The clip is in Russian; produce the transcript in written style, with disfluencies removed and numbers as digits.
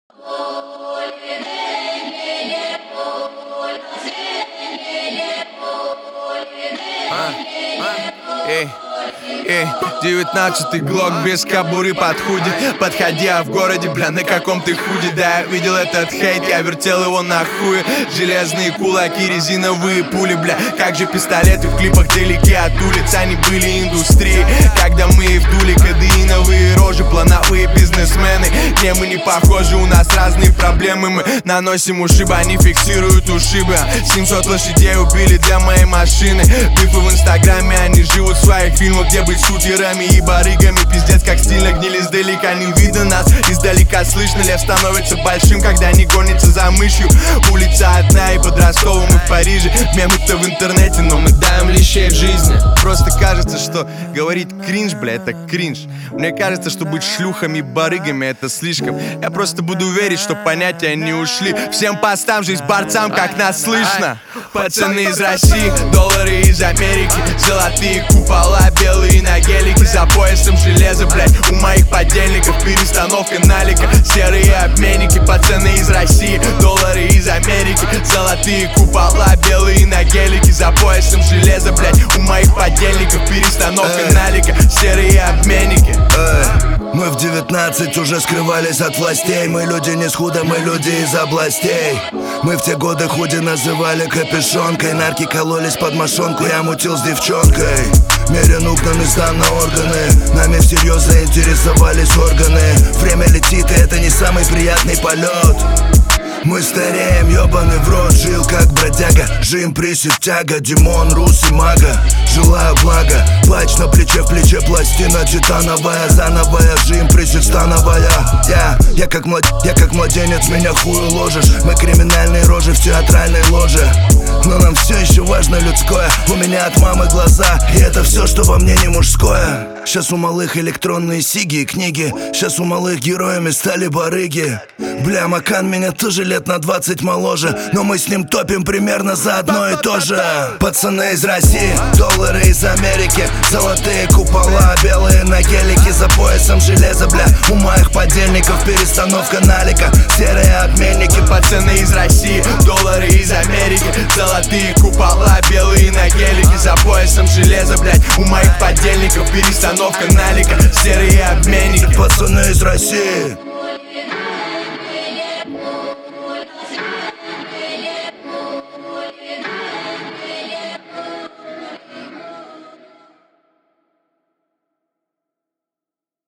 Эй, 19-й глок без кобуры под худи. Подходя в городе, бля, на каком ты худи. Да, я видел этот хейт, я вертел его на хуе. Железные кулаки, резиновые пули, бля. Как же пистолеты в клипах далеки от улиц. Они были индустрией, когда мы вдули кадеиновые рожи. Плановые бизнесмены, не, мы не похожи, у нас разные проблемы. Мы наносим ушибы, они фиксируют ушибы. 700 лошадей убили для моей машины. Бифы в инстаграме, они живут в своих фильмах, где быть шутерами и барыгами. Пиздец, как стильно гнили издалека, не видно нас. Издалека слышно, лев становится большим, когда не гонится за мышью. Улица одна и под Ростовом, и в Париже. Мемы-то в интернете, но мы даем лещей в жизни. Просто кажется, что говорить кринж, бля, это кринж. Мне кажется, что быть шлюхами и барыгами это слишком. Я просто буду верить, что понятия не ушли. Всем постам, жизнь борцам, как нас слышно. Пацаны из России, доллары из Америки, золотые купола, белые на гелике, за поясом железо, блять, у моих подельников перестановка налика. Серые обменники, пацаны из России, доллары из Америки, золотые купола, белые на гелике, за поясом железо, блять, у моих подельников перестановка налика. Серые обменники. Мы в 19 уже скрывались от властей. Мы люди не с худа, мы люди из областей. Мы в те годы худи называли капюшонкой. Нарки кололись под мошонку, я мутил с девчонкой. Мерен угнан и сдан на органы. Нами всерьез заинтересовались органы. Время летит, и это не самый приятный полет. Мы стареем, ёбаный в рот, жил как бродяга. Жим, присед, тяга, Димон, Рус и Мага. Желаю блага, плач на плече, в плече пластина титановая. Зановая, жим, присед, становая. Я как младенец, меня хую ложишь. Мы криминальные рожи в театральной ложе. Но нам все еще важно людское. У меня от мамы глаза, и это все, что во мне не мужское. Сейчас у малых электронные сиги и книги. Сейчас у малых героями стали барыги. Бля, Макан меня тоже лет на 20 моложе, но мы с ним топим примерно за одно и то же. Пацаны из России, доллары из Америки, золотые купола, белые на гелике, за поясом железо, бля, у моих подельников перестановка налика. Серые обменники, пацаны из России, доллары из Америки, золотые купола, белые на гелике, за поясом железо, блять, у моих подельников перестановка налика. Серые обменники, пацаны из России.